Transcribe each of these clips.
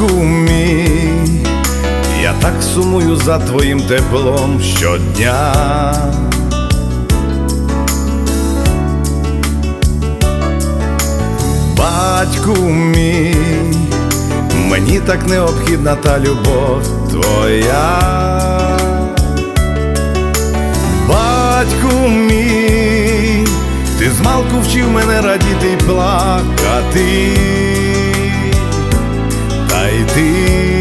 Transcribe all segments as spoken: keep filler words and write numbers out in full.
Батьку мій, я так сумую за твоїм теплом щодня. Батьку мій, мені так необхідна та любов твоя. Батьку мій, ти змалку вчив мене радіти й плакати, та й ти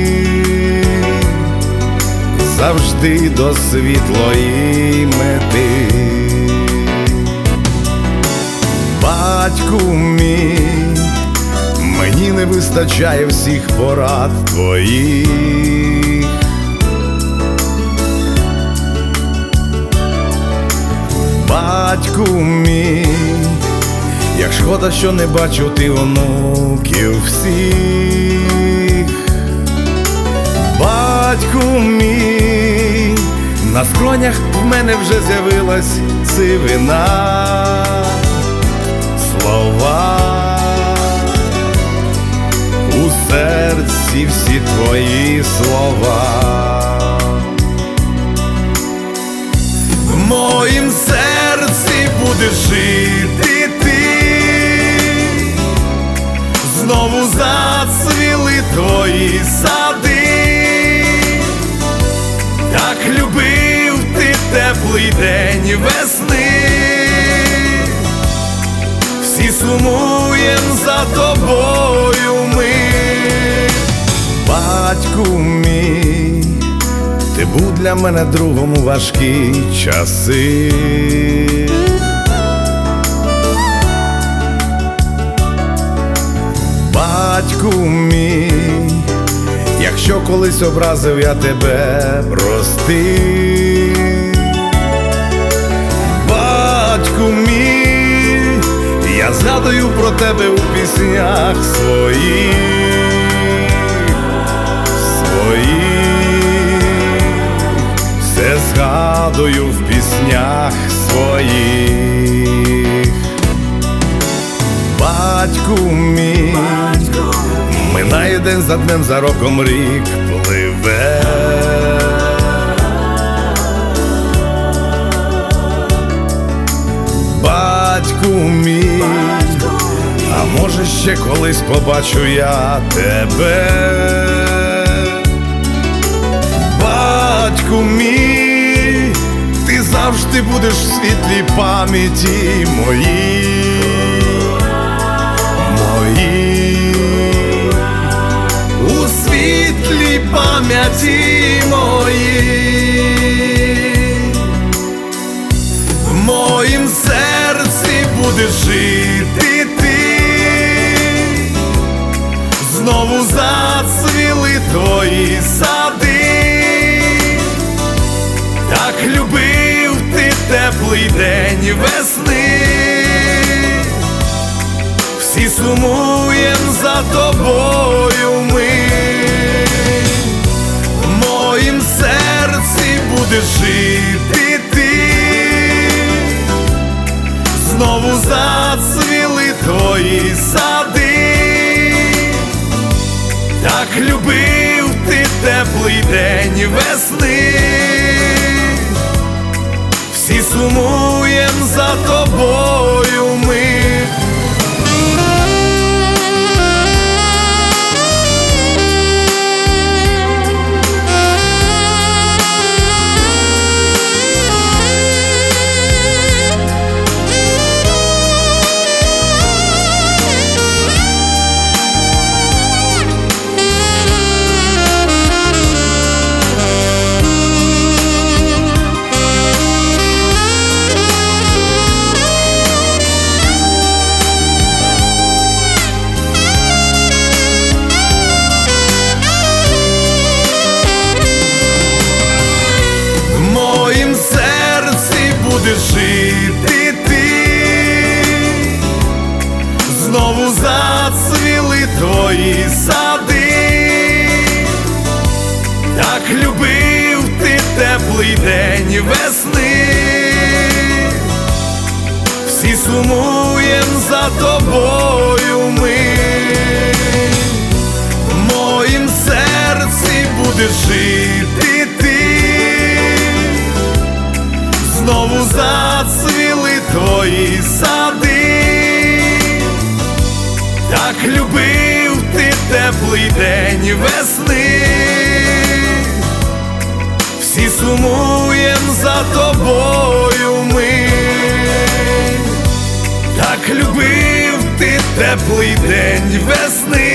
завжди до світлої мети. Батьку мій, мені не вистачає всіх порад твоїх. Батьку мій, як шкода, що не бачив ти онуків всіх. Батьку мій, на скронях в мене вже з'явилась сивина. Слова у серці, всі твої слова. В моїм серці будеш жити ти, знову зацвіли твої сади. Так любив ти теплий день весни, всі сумуєм за тобою ми. Батьку мій, ти був для мене другом у важкі часи. Батьку мій, якщо колись образив я тебе, прости. Батьку мій, я згадую про тебе у піснях своїх, своїх, все згадую в піснях своїх. Батьку мій, минає день за днем, за роком рік пливе. Батьку мій, а може ще колись побачу я тебе. Батьку мій, ти завжди будеш в світлій пам'яті моїй, моїй, у світлій пам'яті моїй. В моїм серці будеш жити ти, знову зацвіли твої сади. Так любив ти теплий день весни, всі сумуєм за тобою ми. В моїм серці будеш жити ти, знову зацвіли твої сади. Так любив ти теплий день весни, всі сумуєм за тобою ми. Жити ти, знову зацвіли твої сади. Так любив ти теплий день весни, всі сумуєм за тобою ми. В моїм будеш жити ти, знову зацвіли твої сади. Так любив ти теплий день весни, всі сумуєм за тобою ми. Так любив ти теплий день весни,